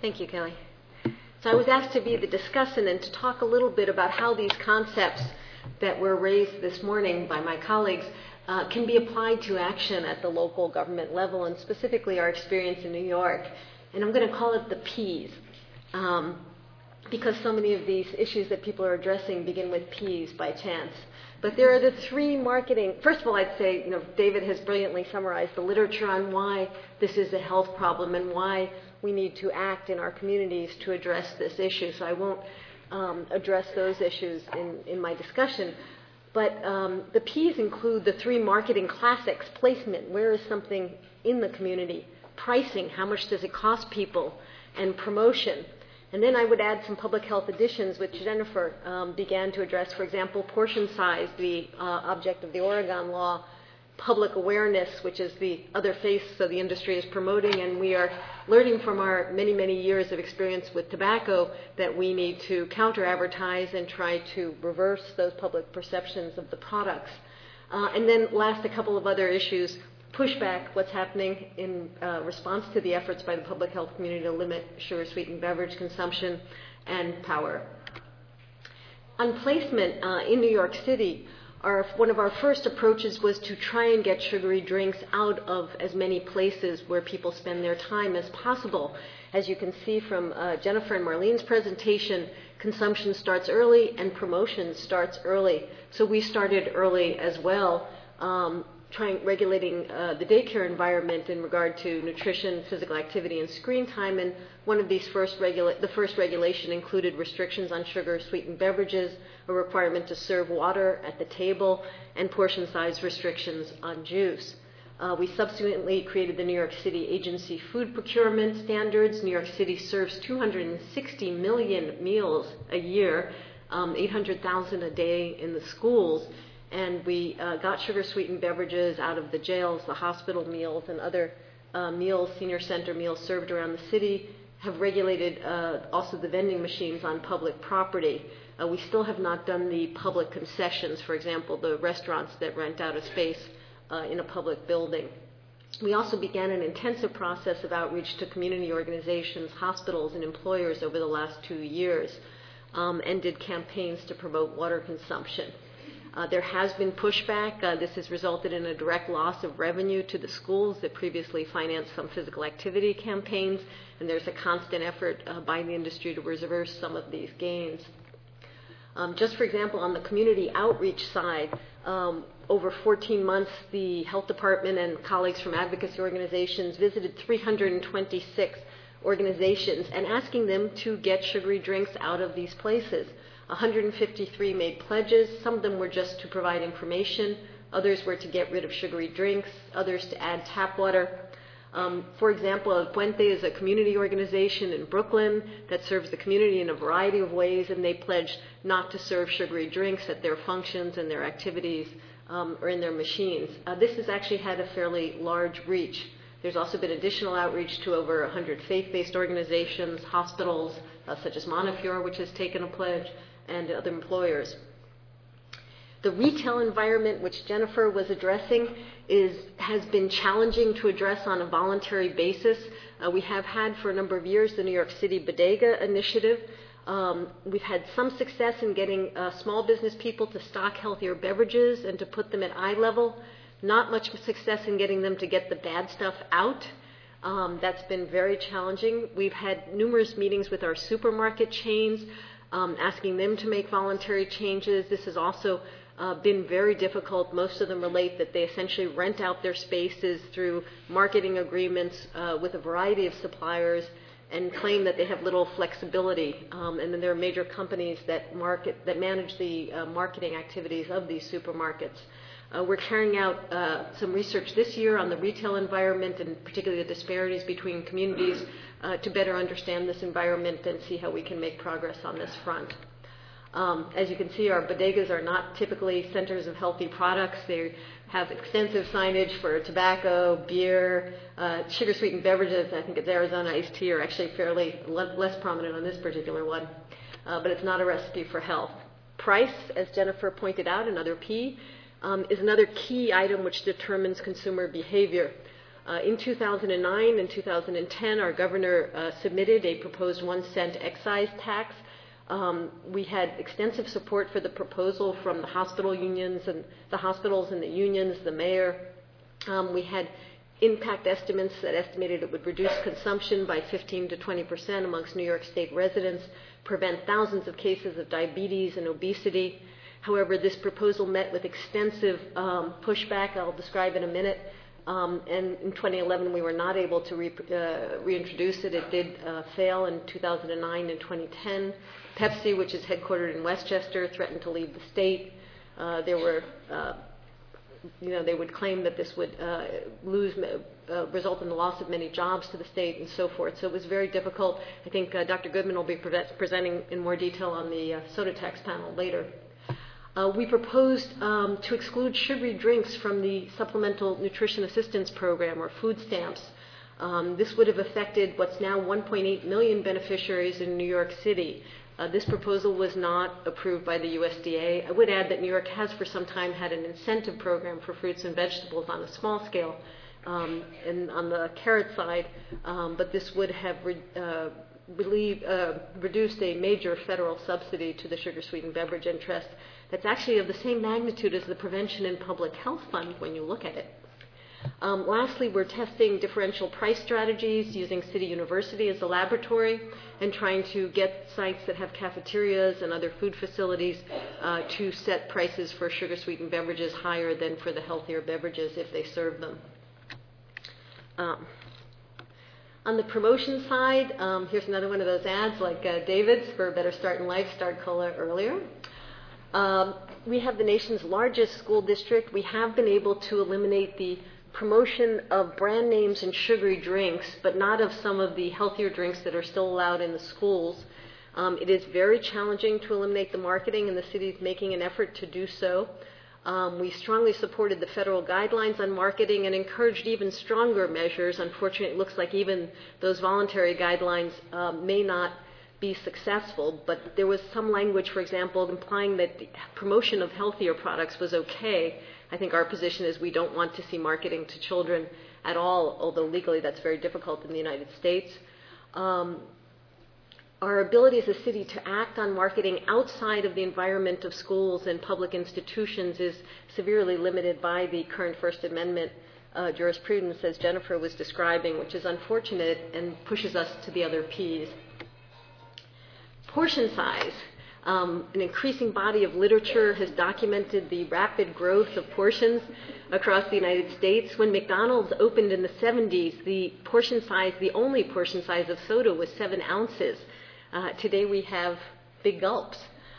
Thank you, Kelly. So I was asked to be the discussant and to talk a little bit about how these concepts that were raised this morning by my colleagues can be applied to action at the local government level, and specifically our experience in New York. And I'm going to call it the P's, because so many of these issues that people are addressing begin with P's by chance. But there are the three marketing. First of all, I'd say, David has brilliantly summarized the literature on why this is a health problem and why we need to act in our communities to address this issue. So I won't address those issues in my discussion. But the P's include the three marketing classics: placement, where is something in the community; pricing, how much does it cost people; and promotion. And then I would add some public health additions, which Jennifer began to address. For example, portion size, the object of the Oregon law; public awareness, which is the other face so the industry is promoting, and we are learning from our many, many years of experience with tobacco that we need to counter-advertise and try to reverse those public perceptions of the products. And then last, a couple of other issues: pushback, what's happening in response to the efforts by the public health community to limit sugar-sweetened beverage consumption; and power. On placement in New York City, one of our first approaches was to try and get sugary drinks out of as many places where people spend their time as possible. As you can see from Jennifer and Marlene's presentation, consumption starts early and promotion starts early. So we started early as well, regulating the daycare environment in regard to nutrition, physical activity, and screen time. And one of these the first regulation included restrictions on sugar-sweetened beverages, a requirement to serve water at the table, and portion size restrictions on juice. We subsequently created the New York City Agency Food Procurement Standards. New York City serves 260 million meals a year, 800,000 a day in the schools. And we got sugar-sweetened beverages out of the jails, the hospital meals, and other meals, senior center meals served around the city. Have regulated also the vending machines on public property. We still have not done the public concessions, for example, the restaurants that rent out a space in a public building. We also began an intensive process of outreach to community organizations, hospitals, and employers over the last 2 years, and did campaigns to promote water consumption. There has been pushback. This has resulted in a direct loss of revenue to the schools that previously financed some physical activity campaigns, and there's a constant effort by the industry to reverse some of these gains. Just for example, on the community outreach side, over 14 months, the health department and colleagues from advocacy organizations visited 326 organizations and asking them to get sugary drinks out of these places. 153 made pledges. Some of them were just to provide information. Others were to get rid of sugary drinks. Others to add tap water. For example, El Puente is a community organization in Brooklyn that serves the community in a variety of ways, and they pledged not to serve sugary drinks at their functions and their activities or in their machines. This has actually had a fairly large reach. There's also been additional outreach to over 100 faith-based organizations, hospitals such as Montefiore, which has taken a pledge, and other employers. The retail environment, which Jennifer was addressing, has been challenging to address on a voluntary basis. We have had for a number of years the New York City Bodega Initiative. We've had some success in getting small business people to stock healthier beverages and to put them at eye level. Not much success in getting them to get the bad stuff out. That's been very challenging. We've had numerous meetings with our supermarket chains, asking them to make voluntary changes. This has also been very difficult. Most of them relate that they essentially rent out their spaces through marketing agreements with a variety of suppliers and claim that they have little flexibility. And then there are major companies that manage the marketing activities of these supermarkets. We're carrying out some research this year on the retail environment and particularly the disparities between communities to better understand this environment and see how we can make progress on this front. As you can see, our bodegas are not typically centers of healthy products. They have extensive signage for tobacco, beer, sugar-sweetened beverages. I think it's Arizona iced tea are actually fairly less prominent on this particular one, but it's not a recipe for health. Price, as Jennifer pointed out, another P, is another key item which determines consumer behavior. In 2009 and 2010, our governor submitted a proposed 1-cent excise tax. We had extensive support for the proposal from the hospital unions and the hospitals and the unions, the mayor. We had impact estimates that estimated it would reduce consumption by 15 to 20% amongst New York State residents, prevent thousands of cases of diabetes and obesity. However, this proposal met with extensive pushback. I'll describe in a minute. And in 2011, we were not able to reintroduce it. It did fail in 2009 and 2010. Pepsi, which is headquartered in Westchester, threatened to leave the state. There were, they would claim that this would result in the loss of many jobs to the state and so forth. So it was very difficult. I think Dr. Goodman will be presenting in more detail on the soda tax panel later. We proposed to exclude sugary drinks from the Supplemental Nutrition Assistance Program, or food stamps. This would have affected what's now 1.8 million beneficiaries in New York City. This proposal was not approved by the USDA. I would add that New York has for some time had an incentive program for fruits and vegetables on a small scale and on the carrot side, but this would have reduced a major federal subsidy to the sugar-sweetened beverage interest that's actually of the same magnitude as the Prevention and Public Health Fund when you look at it. Lastly, we're testing differential price strategies using City University as a laboratory and trying to get sites that have cafeterias and other food facilities to set prices for sugar-sweetened beverages higher than for the healthier beverages if they serve them. On the promotion side, here's another one of those ads like David's for a better start in life, start cola earlier. We have the nation's largest school district. We have been able to eliminate the promotion of brand names and sugary drinks, but not of some of the healthier drinks that are still allowed in the schools. It is very challenging to eliminate the marketing, and the city is making an effort to do so. We strongly supported the federal guidelines on marketing and encouraged even stronger measures. Unfortunately, it looks like even those voluntary guidelines may not be successful, but there was some language, for example, implying that the promotion of healthier products was okay. I think our position is we don't want to see marketing to children at all, although legally that's very difficult in the United States. Our ability as a city to act on marketing outside of the environment of schools and public institutions is severely limited by the current First Amendment jurisprudence, as Jennifer was describing, which is unfortunate and pushes us to the other P's. Portion size. An increasing body of literature has documented the rapid growth of portions across the United States. When McDonald's opened in the 70s, the portion size, the only portion size of soda was 7 ounces. Today we have big gulps.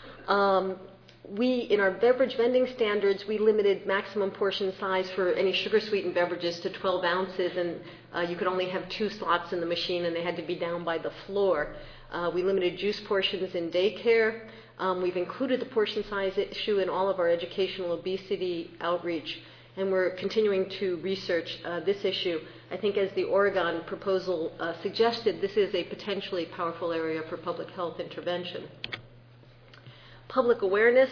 In our beverage vending standards, we limited maximum portion size for any sugar-sweetened beverages to 12 ounces, and you could only have 2 slots in the machine, and they had to be down by the floor. We limited juice portions in daycare. We've included the portion size issue in all of our educational obesity outreach, and we're continuing to research this issue. I think as the Oregon proposal suggested, this is a potentially powerful area for public health intervention. Public awareness.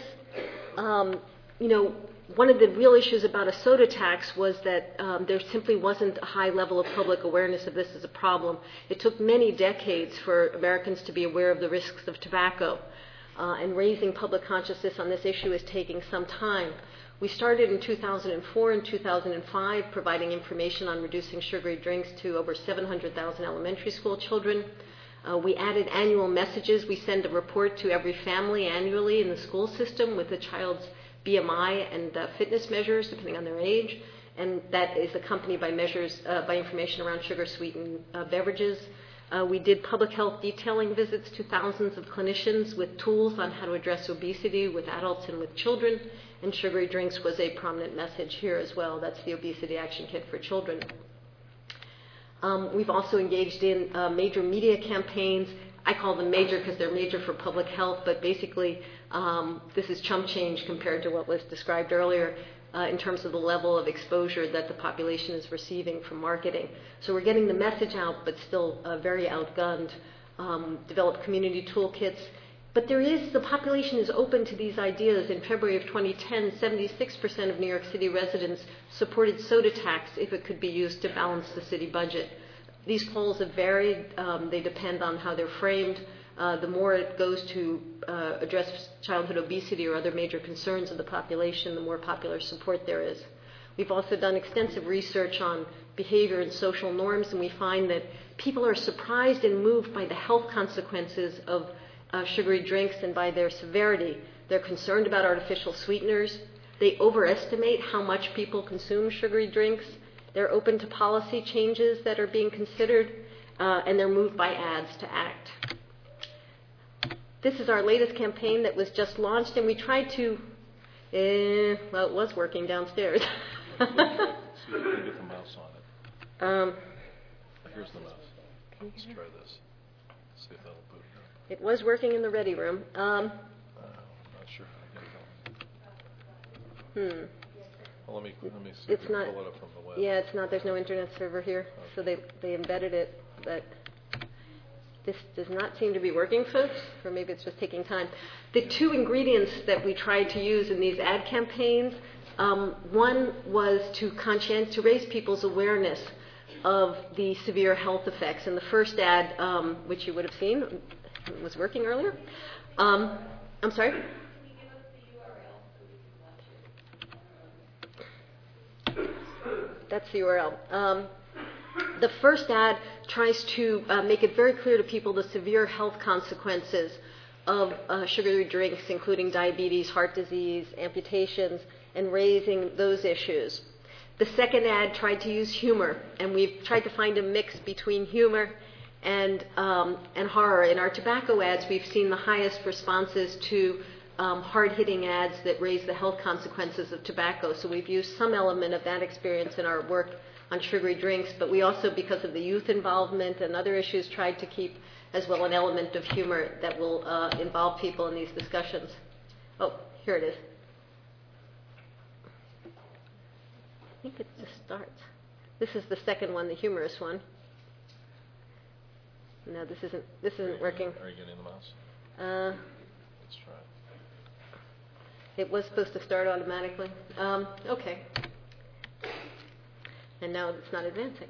One of the real issues about a soda tax was that there simply wasn't a high level of public awareness of this as a problem. It took many decades for Americans to be aware of the risks of tobacco, and raising public consciousness on this issue is taking some time. We started in 2004 and 2005 providing information on reducing sugary drinks to over 700,000 elementary school children. We added annual messages. We send a report to every family annually in the school system with the child's BMI and fitness measures depending on their age, and that is accompanied by measures by information around sugar-sweetened beverages. We did public health detailing visits to thousands of clinicians with tools on how to address obesity with adults and with children, and sugary drinks was a prominent message here as well. That's the Obesity Action Kit for Children. We've also engaged in major media campaigns. I call them major because they're major for public health, but basically this is chump change compared to what was described earlier in terms of the level of exposure that the population is receiving from marketing. So we're getting the message out, but still very outgunned. Developed community toolkits. But the population is open to these ideas. In February of 2010, 76% of New York City residents supported soda tax if it could be used to balance the city budget. These polls have varied. They depend on how they're framed. The more it goes to address childhood obesity or other major concerns of the population, the more popular support there is. We've also done extensive research on behavior and social norms, and we find that people are surprised and moved by the health consequences of sugary drinks and by their severity. They're concerned about artificial sweeteners. They overestimate how much people consume sugary drinks. They're open to policy changes that are being considered, and they're moved by ads to act. This is our latest campaign that was just launched, and we tried to, well, it was working downstairs. See if you can get the mouse on it. Here's the mouse. Let's try this. See if that'll boot it up. It was working in the ready room. I'm not sure how to get it going. Well, let me see if It's we not, can pull it up from the web. yeah, it's not, there's no internet server here, so they embedded it, but this does not seem to be working, folks, or maybe it's just taking time. The two ingredients that we tried to use in these ad campaigns, one was to raise people's awareness of the severe health effects. And the first ad, which you would have seen, was working earlier. I'm sorry? Can you give us the URL so we can watch it? That's the URL. The first ad tries to make it very clear to people the severe health consequences of sugary drinks, including diabetes, heart disease, amputations, and raising those issues. The second ad tried to use humor, and we've tried to find a mix between humor and horror. In our tobacco ads, we've seen the highest responses to hard-hitting ads that raise the health consequences of tobacco. So we've used some element of that experience in our work on sugary drinks, but we also, because of the youth involvement and other issues, tried to keep as well an element of humor that will involve people in these discussions. Oh, here it is. I think it just starts. This is the second one, the humorous one. No, this isn't working. Are you getting the mouse? Let's try it. It was supposed to start automatically. Okay. And now it's not advancing.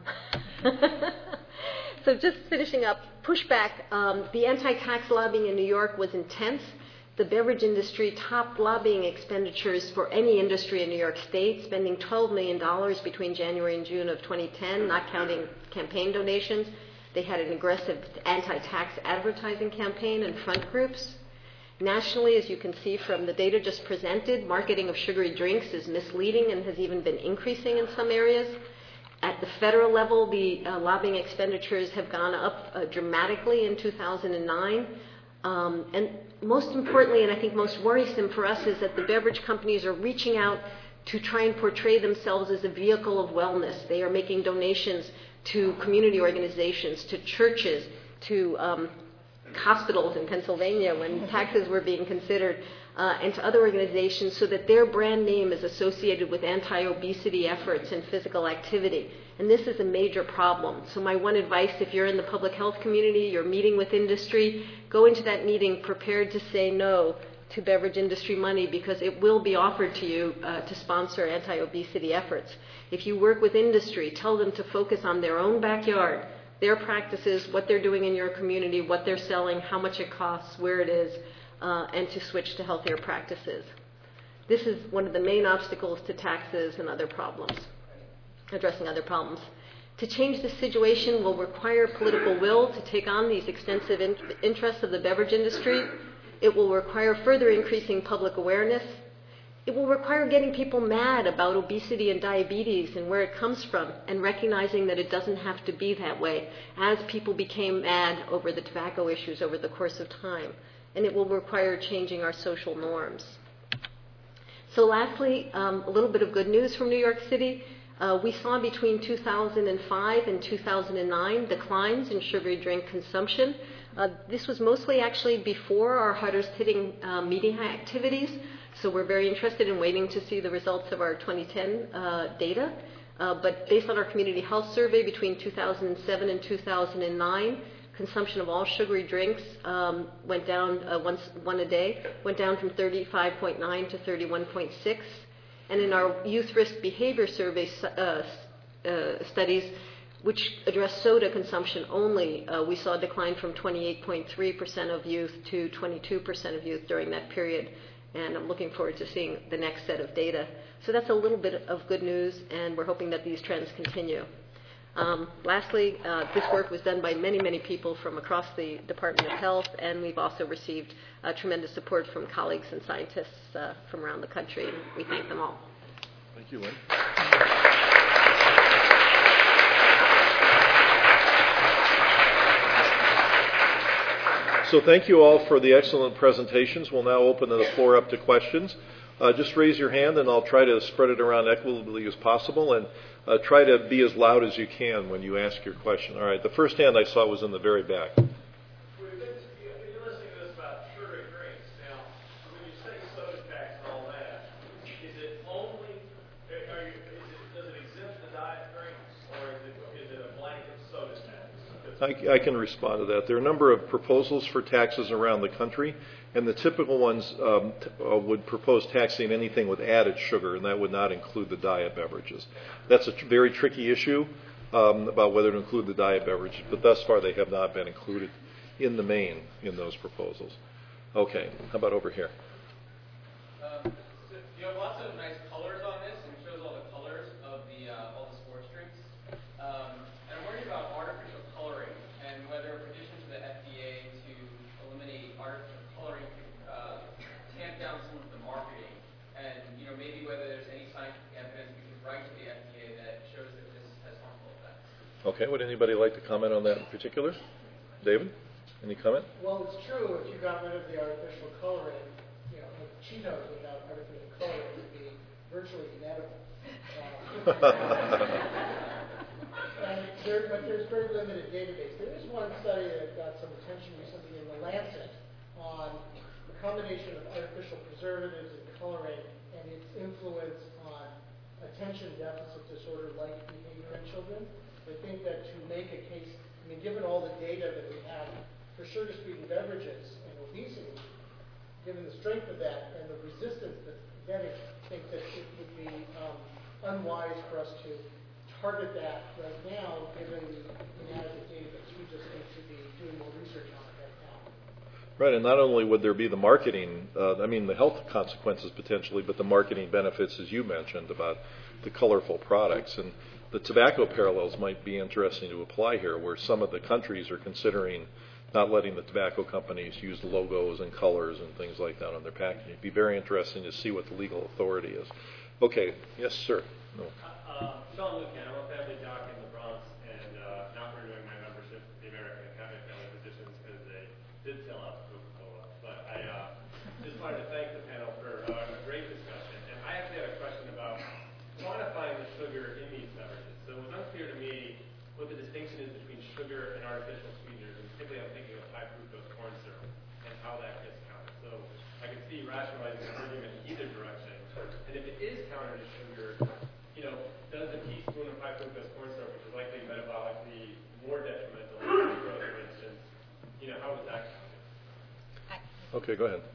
So just finishing up, pushback. The anti-tax lobbying in New York was intense. The beverage industry topped lobbying expenditures for any industry in New York State, spending $12 million between January and June of 2010, not counting campaign donations. They had an aggressive anti-tax advertising campaign and front groups. Nationally, as you can see from the data just presented, marketing of sugary drinks is misleading and has even been increasing in some areas. At the federal level, the lobbying expenditures have gone up dramatically in 2009. And most importantly, and I think most worrisome for us, is that the beverage companies are reaching out to try and portray themselves as a vehicle of wellness. They are making donations to community organizations, to churches, to hospitals in Pennsylvania when taxes were being considered, and to other organizations, so that their brand name is associated with anti-obesity efforts and physical activity. And this is a major problem. So my one advice, if you're in the public health community, you're meeting with industry, go into that meeting prepared to say no to beverage industry money, because it will be offered to you to sponsor anti-obesity efforts. If you work with industry, tell them to focus on their own backyard, their practices, what they're doing in your community, what they're selling, how much it costs, where it is, and to switch to healthier practices. This is one of the main obstacles to taxes and other problems, addressing other problems. To change this situation will require political will to take on these extensive interests of the beverage industry. It will require further increasing public awareness. It will require getting people mad about obesity and diabetes and where it comes from, and recognizing that it doesn't have to be that way, as people became mad over the tobacco issues over the course of time. And it will require changing our social norms. So lastly, a little bit of good news from New York City. We saw between 2005 and 2009 declines in sugary drink consumption. This was mostly actually before our hardest hitting media activities. So we're very interested in waiting to see the results of our 2010 data. But based on our community health survey between 2007 and 2009, consumption of all sugary drinks went down one a day, went down from 35.9 to 31.6. And in our youth risk behavior survey studies, which address soda consumption only, we saw a decline from 28.3% of youth to 22% of youth during that period. And I'm looking forward to seeing the next set of data. So that's a little bit of good news, and we're hoping that these trends continue. Lastly, this work was done by many, many people from across the Department of Health, and we've also received tremendous support from colleagues and scientists from around the country, and we thank them all. Thank you, Lynn. So thank you all for the excellent presentations. We'll now open the floor up to questions. Just raise your hand, and I'll try to spread it around equitably as possible, and try to be as loud as you can when you ask your question. All right, the first hand I saw was in the very back. You're listening to this about sugary drinks. Now, when you say soda tax and all that, is it only, does it exempt the diet drinks, or is it a blanket soda tax? I can respond to that. There are a number of proposals for taxes around the country, and the typical ones would propose taxing anything with added sugar, and that would not include the diet beverages. That's a very tricky issue about whether to include the diet beverages, but thus far they have not been included in the main in those proposals. Okay, how about over here? So you have lots of nice colors on this, and it shows all the colors of all the sports drinks. And I'm worried about artificial coloring and whether a petition to the FDA to eliminate artificial coloring could tamp down some of the marketing, and maybe whether there's any scientific evidence we could write to the FDA that shows that this has harmful effects. Okay, would anybody like to comment on that in particular? David, any comment? Well, it's true. If you got rid of the artificial coloring, like Cheetos without artificial coloring would be virtually inedible. But there's very limited database. There is one study that got some attention recently in The Lancet on the combination of artificial preservatives and coloring and its influence on attention deficit disorder-like behavior in children. I think that to make a case, given all the data that we have for sugar-sweetened beverages and obesity, given the strength of that and the resistance that I think that it would be unwise for us to target that right now, given the inadequate database. We just need to be doing more research on it right now. Right, and not only would there be the marketing, the health consequences potentially, but the marketing benefits, as you mentioned, about the colorful products. And the tobacco parallels might be interesting to apply here, where some of the countries are considering not letting the tobacco companies use logos and colors and things like that on their packaging. It'd be very interesting to see what the legal authority is. Okay, yes, sir. No. Sean Lucan, I'm a family doc in the Bronx, and not renewing my membership with the American Academy of Family Physicians because they did sell out Coca-Cola. But I just wanted to thank the panel for a great discussion. And I actually had a question about quantifying the sugar in these beverages. So it was unclear to me what the distinction is between sugar and artificial sweeteners, and particularly I'm thinking of high fructose corn syrup and how that gets counted. So I could see rationalizing the argument in either direction. And if it is counted as sugar, does a teaspoon of high fructose corn syrup, which is likely metabolically more detrimental than growth, for instance, how is that counted? Okay, go ahead.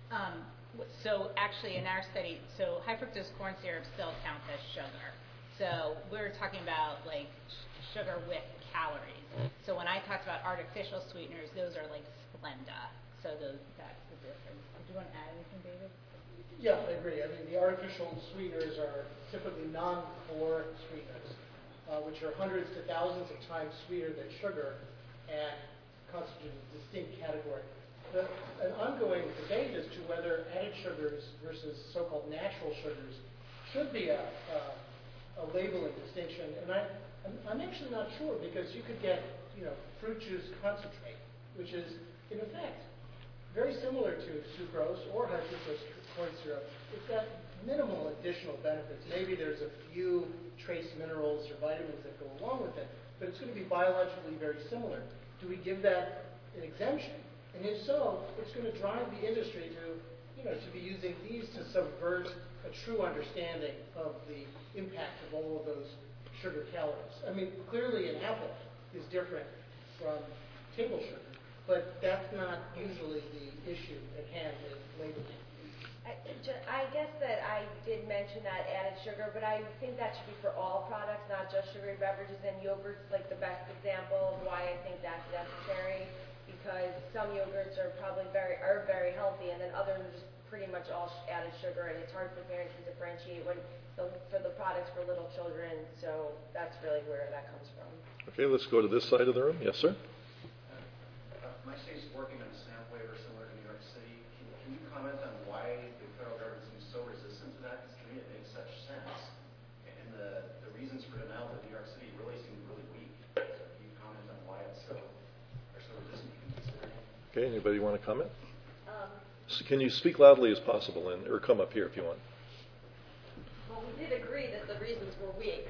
So actually in our study, so high fructose corn syrup still counts as sugar. So we're talking about like sugar with calories. So when I talked about artificial sweeteners, those are like Splenda. So that's the difference. Do you want to add anything, David? Yeah, I agree. The artificial sweeteners are typically non-core sweeteners, which are hundreds to thousands of times sweeter than sugar and constitute a distinct category. An ongoing debate as to whether added sugars versus so-called natural sugars should be a labeling distinction, and I'm actually not sure, because you could get fruit juice concentrate, which is in effect very similar to sucrose or high fructose corn syrup. It's got minimal additional benefits. Maybe there's a few trace minerals or vitamins that go along with it, but it's going to be biologically very similar. Do we give that an exemption? And if so, it's going to drive the industry to be using these to subvert a true understanding of the impact of all of those sugar calories. Clearly an apple is different from table sugar. But that's not usually the issue at hand in labeling. I guess that I did mention that added sugar, but I think that should be for all products, not just sugary beverages. And yogurt's like the best example of why I think that's necessary, because some yogurts are probably very healthy, and then others are just pretty much all added sugar, and it's hard for parents to differentiate for the products for little children. So that's really where that comes from. Okay, let's go to this side of the room. Yes, sir. My state's working on a SNAP waiver similar to New York City. Can you comment on why the federal government seems so resistant to that? Because to me it makes such sense. And the reasons for denial in New York City really seem really weak. So can you comment on why they're so resistant to considering it? Okay, anybody want to comment? So can you speak loudly as possible, or come up here if you want? Well, we did agree that the reasons were weak.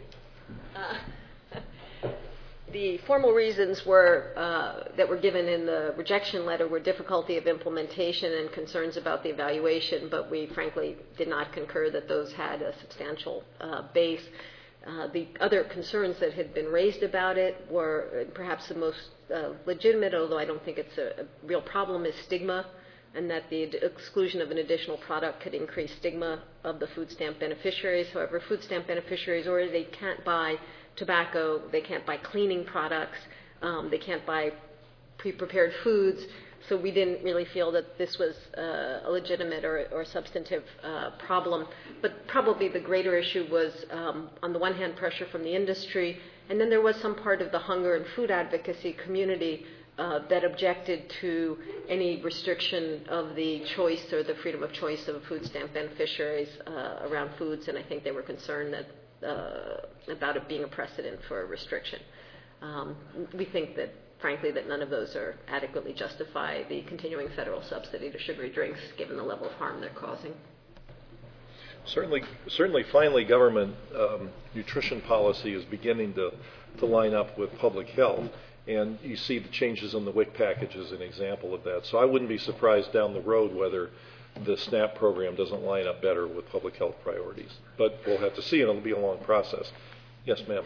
The formal reasons that were given in the rejection letter were difficulty of implementation and concerns about the evaluation, but we frankly did not concur that those had a substantial base. The other concerns that had been raised about it were perhaps the most legitimate, although I don't think it's a real problem, is stigma, and that the exclusion of an additional product could increase stigma of the food stamp beneficiaries. However, food stamp beneficiaries already can't buy tobacco, they can't buy cleaning products, they can't buy pre-prepared foods, so we didn't really feel that this was a legitimate or substantive problem. But probably the greater issue was, on the one hand, pressure from the industry, and then there was some part of the hunger and food advocacy community that objected to any restriction of the choice or the freedom of choice of food stamp beneficiaries around foods, and I think they were concerned that about it being a precedent for a restriction. We think that, frankly, that none of those are adequately justify the continuing federal subsidy to sugary drinks, given the level of harm they're causing. Certainly, finally, government nutrition policy is beginning to line up with public health, and you see the changes in the WIC package as an example of that. So I wouldn't be surprised down the road whether the SNAP program doesn't line up better with public health priorities. But we'll have to see, and it'll be a long process. Yes, ma'am.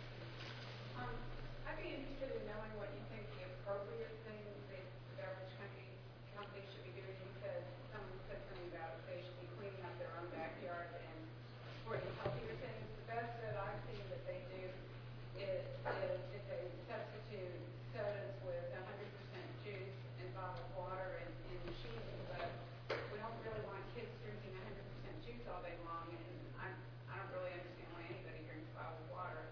I'd be interested in knowing what you think the appropriate thing that the beverage companies should be doing, because someone said something about they should be cleaning up their own backyard and supporting healthier things. The best that I've seen that they do is if they substitute sodas with 100% juice and bottled water and machines, but we don't really want kids drinking 100% juice all day long, and I don't really understand why anybody drinks bottled water.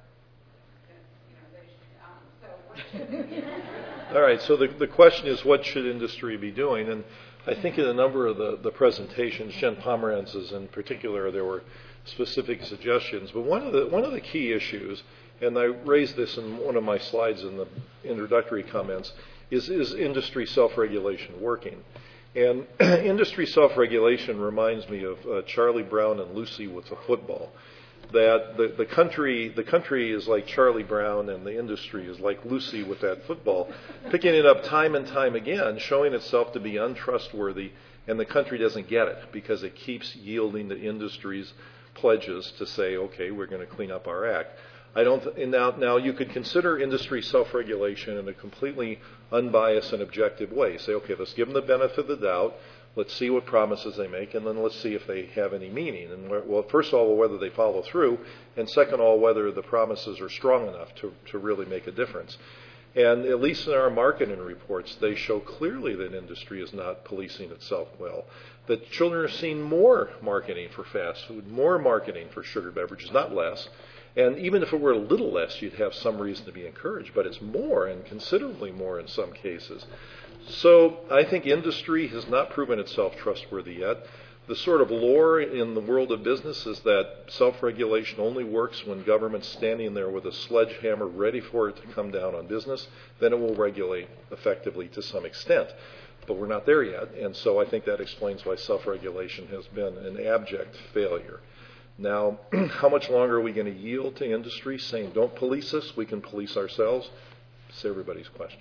They should, so what should they do? All right, so the question is, what should industry be doing? And I think in a number of the presentations, Jen Pomerantz's in particular, there were specific suggestions. But one of the key issues, and I raised this in one of my slides in the introductory comments, is industry self-regulation working? And industry self-regulation reminds me of Charlie Brown and Lucy with the football. That the country is like Charlie Brown, and the industry is like Lucy with that football, picking it up time and time again, showing itself to be untrustworthy, and the country doesn't get it because it keeps yielding to industry's pledges to say, okay, we're going to clean up our act. Now you could consider industry self-regulation in a completely unbiased and objective way. Say, okay, let's give them the benefit of the doubt. Let's see what promises they make, and then let's see if they have any meaning. And well, first of all, whether they follow through, and second of all, whether the promises are strong enough to really make a difference. And at least in our marketing reports, they show clearly that industry is not policing itself well. That children are seeing more marketing for fast food, more marketing for sugar beverages, not less. And even if it were a little less, you'd have some reason to be encouraged, but it's more, and considerably more in some cases. So I think industry has not proven itself trustworthy yet. The sort of lore in the world of business is that self-regulation only works when government's standing there with a sledgehammer ready for it to come down on business. Then it will regulate effectively to some extent. But we're not there yet, and so I think that explains why self-regulation has been an abject failure. Now, how much longer are we going to yield to industry saying, don't police us, we can police ourselves? It's everybody's question.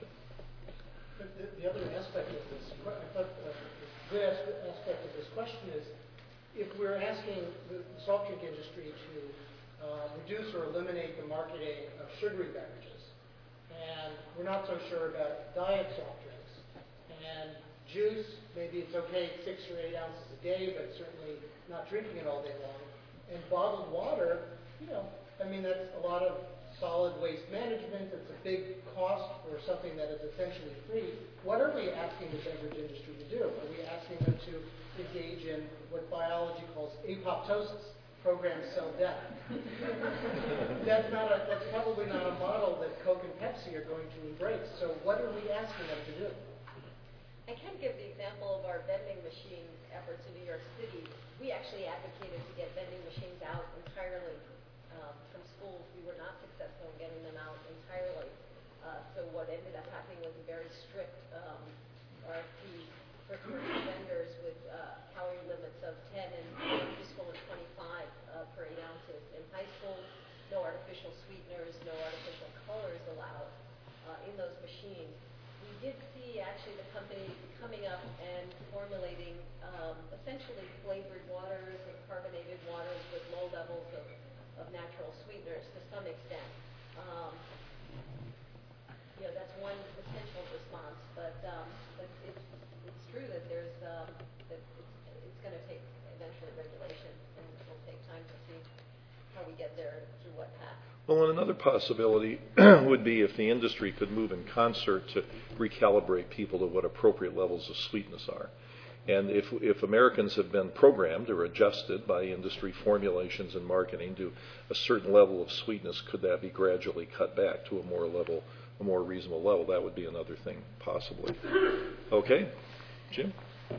The other aspect of this, I thought the good aspect of this question is, if we're asking the soft drink industry to reduce or eliminate the marketing of sugary beverages, and we're not so sure about diet soft drinks. And juice, maybe it's okay 6 or 8 ounces a day, but certainly not drinking it all day long. And bottled water, that's a lot of solid waste management. It's a big cost for something that is essentially free. What are we asking the beverage industry to do? Are we asking them to engage in what biology calls apoptosis, program cell death? That's probably not a model that Coke and Pepsi are going to embrace. So what are we asking them to do? I can give the example of our vending machine efforts in New York City. We actually advocated to get vending machines out entirely from schools. We were not successful in getting them out entirely. So what ended up happening was a very strict RFP for commercial vendors with calorie limits of 10 in elementary school and 25 per 8 ounces. In high school, no artificial sweeteners, no artificial colors allowed in those machines. We did see actually the company coming up and formulating essentially flavored waters and carbonated waters with low levels of natural sweeteners to some extent. That's one potential response, but it's true that there's that it's going to take eventually regulation, and it will take time to see how we get there through what path. Well, and another possibility would be if the industry could move in concert to recalibrate people to what appropriate levels of sweetness are. And if Americans have been programmed or adjusted by industry formulations and marketing to a certain level of sweetness, could that be gradually cut back to a more reasonable level? That would be another thing, possibly. Okay, Jim?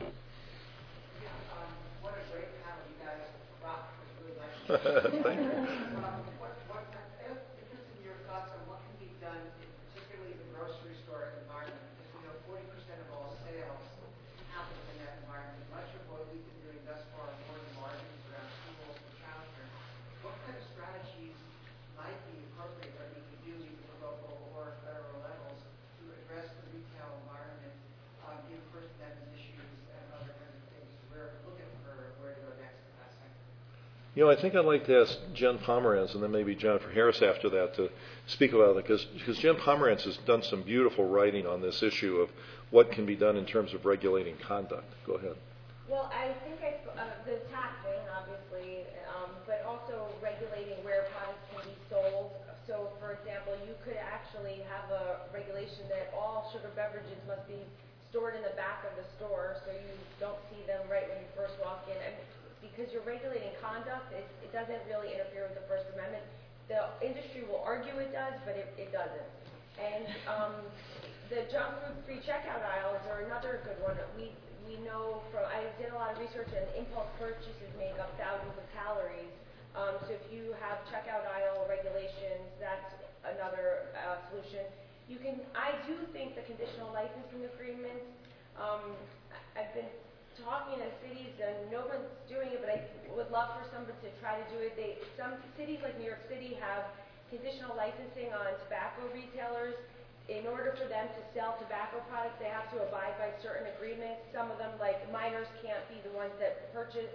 What a great panel, you guys rock. It was really nice. Thank you. Interested in your thoughts on what can be done, particularly in the grocery store environment, because we know 40% of all sales happens in that environment. Much of what we've been doing thus far more than margins around schools and childcare. What kind of strategies might be appropriate that we can do either at local or federal levels to address the retail environment, given First Amendment issues and other kinds of things? We're looking for where to go next in that sector. I think I'd like to ask Jen Pomerantz and then maybe Jennifer Harris after that to speak about it, because Jen Pomerantz has done some beautiful writing on this issue of what can be done in terms of regulating conduct. Go ahead. Well, I think the taxing, obviously, but also regulating where products can be sold. So, for example, you could actually have a regulation that all sugar beverages must be stored in the back of the store so you don't see them right when you first walk in. And because you're regulating conduct, it doesn't really interfere with the First Amendment. The industry will argue it does, but it doesn't. And the junk food free checkout aisles are another good one. We know I did a lot of research, and impulse purchases make up thousands of calories. So if you have checkout aisle regulations, that's another solution. I do think the conditional licensing agreements, I've been talking to cities, and no one's doing it, but I would love for somebody to try to do it. Some cities like New York City have conditional licensing on tobacco retailers. In order for them to sell tobacco products, they have to abide by certain agreements. Some of them, like minors, can't be the ones that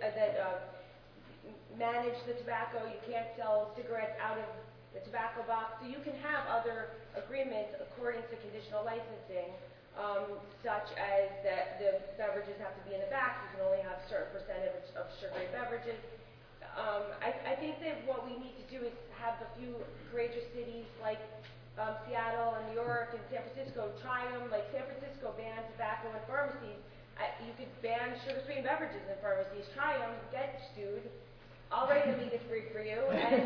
manage the tobacco. You can't sell cigarettes out of the tobacco box. So you can have other agreements according to conditional licensing, such as that the beverages have to be in the back. You can only have a certain percentage of sugary beverages. I think that what we need to do is have a few courageous cities like Seattle and New York and San Francisco try them. Like San Francisco banned tobacco in pharmacies. You could ban sugar-sweetened beverages in pharmacies. Try them, get sued. I'll write the meat is free for you, and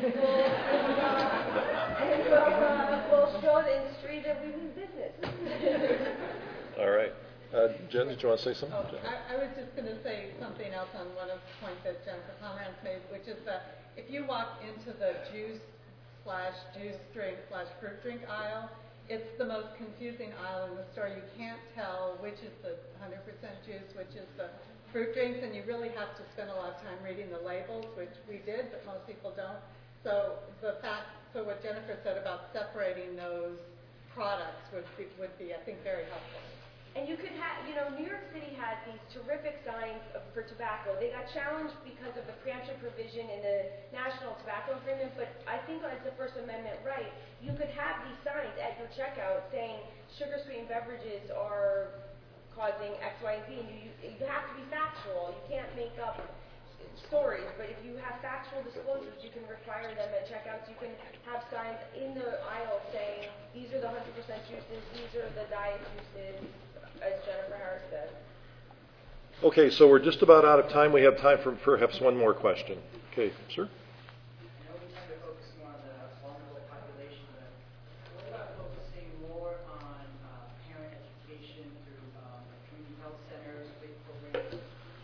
we'll show the industry that we mean business. All right. Jen, did you want to say something? I was just going to say something else on one of the points that Jennifer Pomerantz made, which is that if you walk into the juice drink / fruit drink aisle, it's the most confusing aisle in the store. You can't tell which is the 100% juice, which is the fruit drinks, and you really have to spend a lot of time reading the labels, which we did, but most people don't. So what Jennifer said about separating those products would be, I think, very helpful. And you could have, New York City had these terrific signs for tobacco. They got challenged because of the preemption provision in the National Tobacco Agreement, but I think as the First Amendment right, you could have these signs at your checkout saying sugar-sweetened beverages are causing X, Y, and Z, and you have to be factual. You can't make up stories, but if you have factual disclosures, you can require them at checkouts. You can have signs in the aisle saying, these are the 100% juices, these are the diet juices, as Jennifer Harris said. Okay, so we're just about out of time. We have time for perhaps one more question. Okay, sir? I know we tend to focus more on the vulnerable population, but what about focusing more on parent education through community health centers, big programs?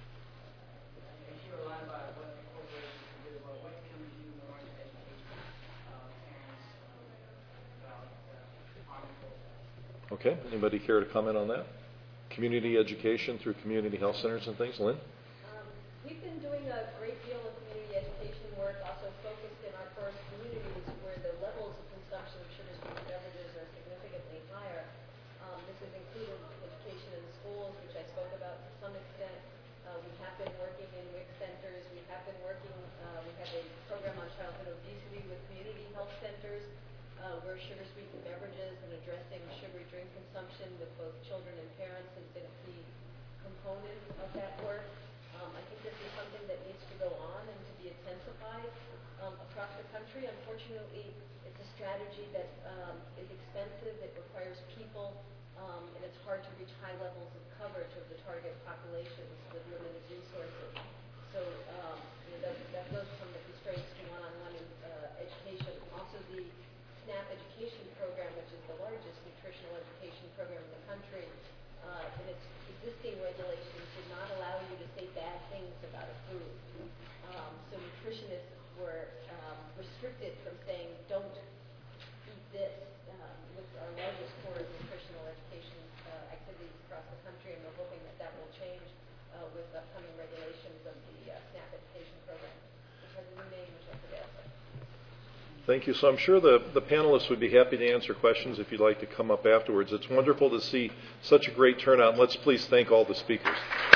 I hear a lot about what the corporations can do, but what can we do more to educate parents about harmful? Okay, anybody care to comment on that? Community education through community health centers and things. Lynn? We've been doing a great deal of community education work, also focused in our first communities where the levels of consumption of sugar-sweetened beverages are significantly higher. This has included education in schools, which I spoke about to some extent. We have been working in WIC centers. We have been working, we have a program on childhood obesity with community health centers where sugar-sweetened beverages and addressing sugary drink consumption with both children and parents has been a key component of that work. I think this is something that needs to go on and to be intensified across the country. Unfortunately, it's a strategy that is expensive, it requires people, and it's hard to reach high levels of coverage of the target populations with limited resources. So that goes from the constraints to one-on-one education. Also, the SNAP education program, which is the largest nutritional education program in the country, in its existing regulations did not allow you to say bad things about a food. So nutritionists were restricted from saying, don't eat this, with our largest core of nutritional education activities across the country, and we're hoping that that will change with upcoming regulations of the SNAP education program, which has a new name, which I forget. Thank you. So I'm sure the panelists would be happy to answer questions if you'd like to come up afterwards. It's wonderful to see such a great turnout. And let's please thank all the speakers.